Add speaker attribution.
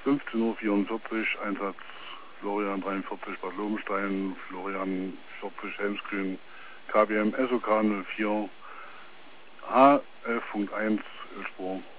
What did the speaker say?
Speaker 1: 15:44 Uhr, Einsatz Florian 43 Bad Lobenstein, Florian 40 Helmsgrün, KBM SOK 04, H11.1 Ölspur.